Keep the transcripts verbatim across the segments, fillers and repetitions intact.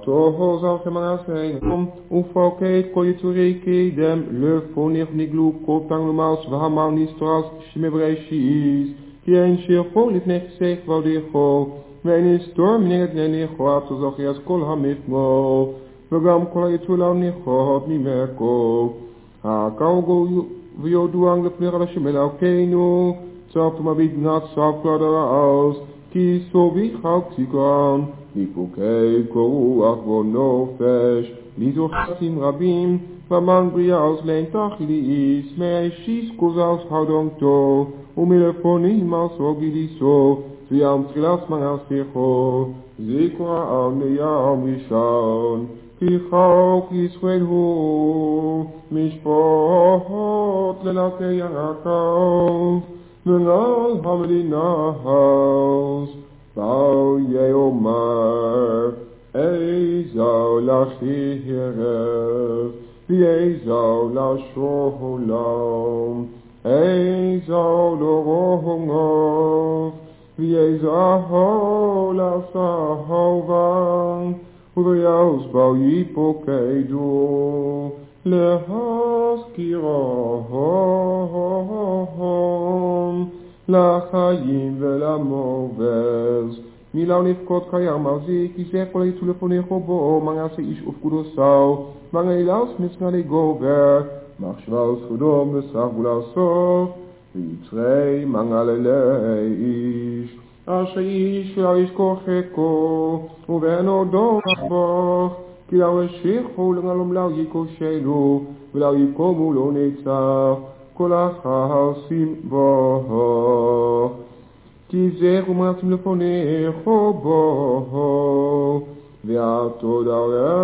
toho zal gemana zijn. Om ufokeit koyiturei kedem lefonich niglu kopang lumaus vahamal nistras shimebreishis. Kien shircho lifnech sech vaudecho. Wen is door meneer nenecho apsozochias kol hamifmo. Vagam kol yitulau necho nimeko. Ha kaugo vioduang lefnera shimela keinu. Zaf ma bid nat zaf kladara aus. Ki so wie chauksikan. Nipukei koru achvo nofesh. Lizo chasim rabim. Vaman bria aus leen tachlis. Mei shis kozaus houdong to. Umelefonim als ogiliso. Zwiam trilas man als techo. Zekwa al neyam rishon. Ki chauk Yisrael hu. Mishpohot lelake yarakov. Menal hamedina haus. Bouw jij omar. Ei zou lachiref. Wie zou lasholam. Ei zou lorohof. Wie zou lasahauvan. Hoe jou bouw je pokeidu. Lehas kirohom. לחיים ולמובז מילה נפקות קיים על זה כי זה כל יטולפוניכו בו מנעשה איש ופקודוסאו מנעילאוס מצנלי גובר מחשבאוס חודום וסחבולה סוף ויצרי מנעללי איש אשר איש ולאיש כוחקו ובאנו דום אכבוך כי לאו השיחו לנעלום לאו יקושלו ולאו יקומו לא נצח כל החסים בו כי זה חומרתם לפונךו בו והתודה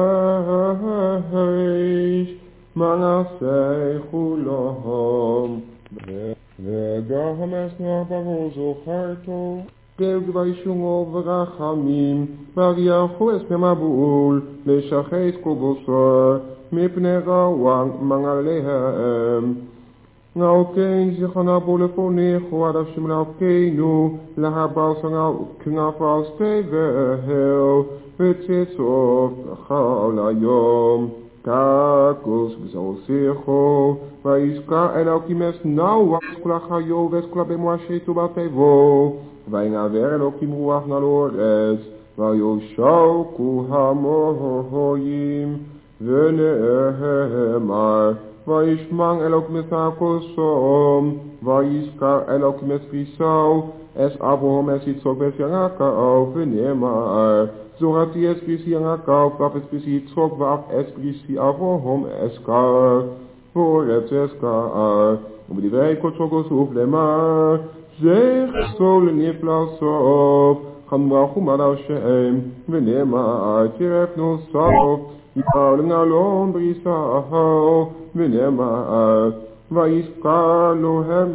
ריש מנעשה חולום וגם אסנוע ברור זוכרתו גב וישומו ורחמים וריחו אסנע מבול לשחט קובוסר מפני רעוון מנעליהם Nou ken zich aan abole ponecho adaf shimla keinu la bausanga knafal steve hel vetsetsof khala yom kakos gzausecho vaiska elokimes nou waskula khayo veskula bemoashetu batevo vaina ver elokim ruach nalores vayo shauku hamohoyim venehemar Vaishmang elok metakosom, Vaiskar elok metfrisau, es Abraham es Yitzchok besyanakau, v'nemar, Zorati es prisyanakau, v'af es prisi Yitzchok, v'af es prisi Abraham eskar, v'oretz eskar, ובדברי קודשו כוסוף למר, זכסו לנפלסוף, חמרחו מלא שם, ונאמר, תרפנו סוף, יפעל נעלום בריסהו, ונאמר, ויזכר להם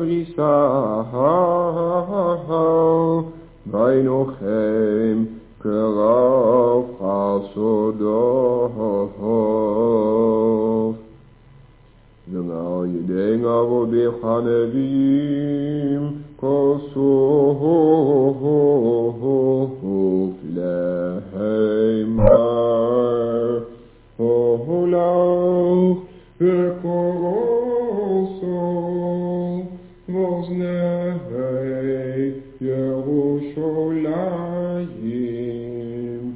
בריסהו, וינוחם קרב חסודו. ועל ידי עבודיך נביאים, כוסוף להם מר, הולך וקורסו, ואוזני ירושלים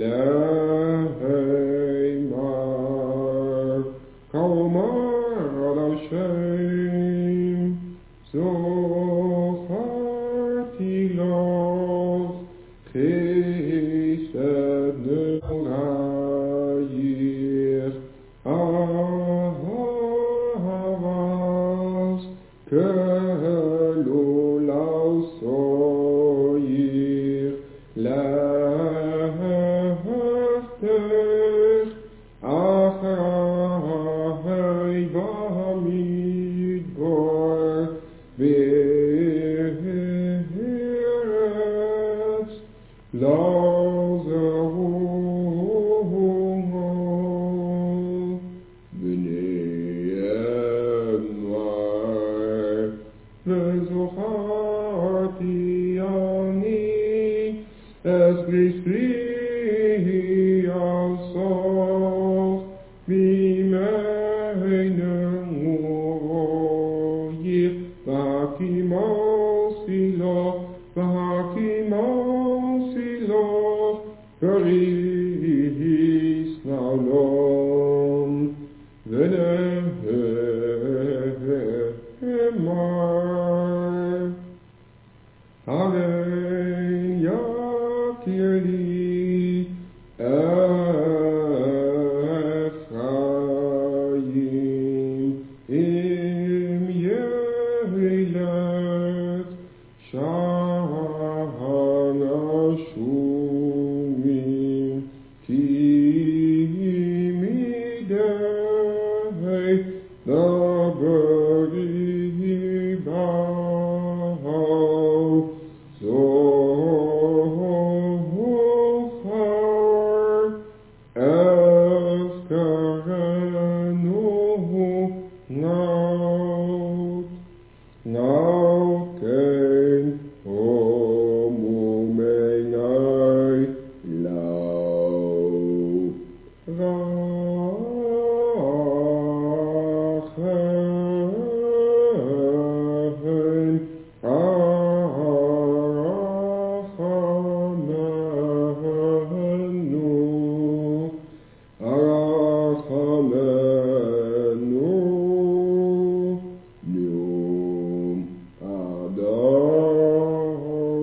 להם מר, כאומר על השם, is nalom v'nehemar. Haren yakir Ephraim im yehilat shanashumim ki midei dabari ba'al zohar eskarenu naut naukein homumenai lau rachen arachamenu arachamenu Yom Adam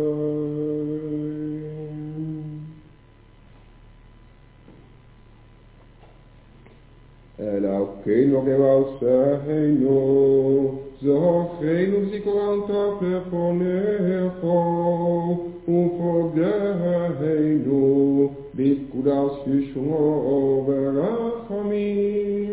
Shem. Elokeinu gevalseinu, zocheinu zikaron tov lefonecho, ufogdeinu, bipkudas yishmo verachamim,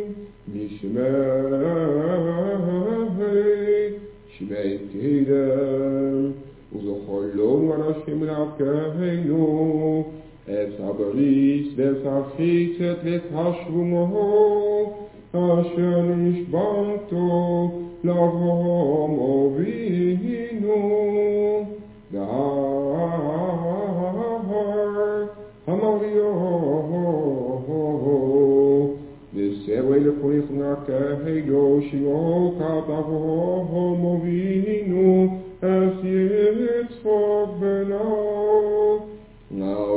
Mishmei, Shmei Kedem, Uzocholom Arashim Lakeinu, Es Haberis, Des Achitzet, Les Hashvumo, Asher Nishbanto, Lavrom Ovinu, Dahar, Hamario, Sewe le Polifna Kehedo, Shio Katavo Movinu, as Yitzchok Beno, now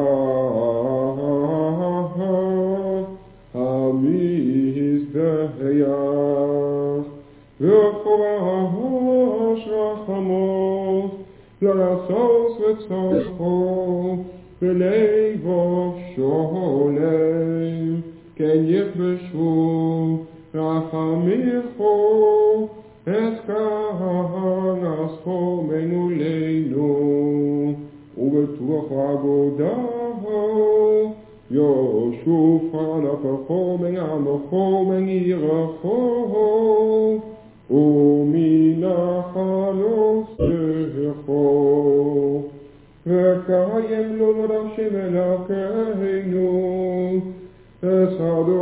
God, Hamis Beheyach, V'chovahosh Rachamot, L'rasos V'tzachot, V'leivov Sholem, כן יכבשו רחמיכו את כהנסכו מנולנו ובטוח עבודהו יושוף חלפכו מן עמכו מן עירכו ומנחלותיכו וקיים לו מרשם אלוקינו Es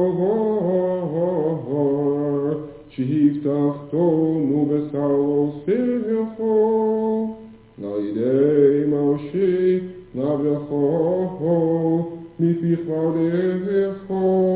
ador שהבטחתנו בסערותיך, לידי משה נבלך מפיך דברך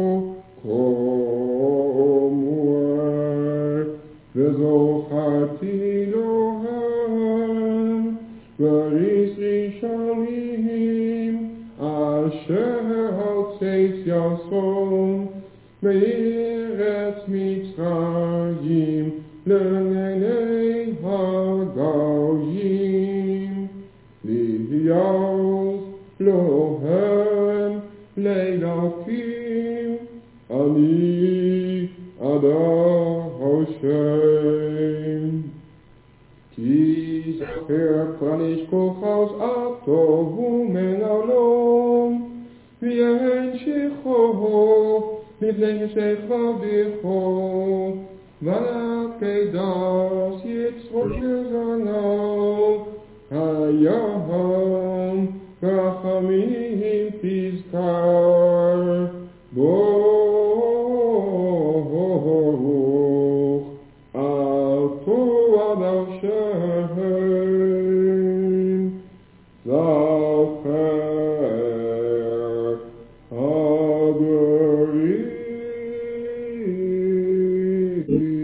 כמוה, וזוכרתי להם בריס ראשונים אשר הוצאת יסון מארץ מצרים לעיני הגויים, להיות להם לאלוקים, אני אדוני השם. כי זכר פרניש כוחז הטוב מן העולם, ואין שכחו מפני שכבדיכו, והקדש יצחוק יזרנו, היום רחמים תזכר, ברוך אתה עד השם, זכר הדברים.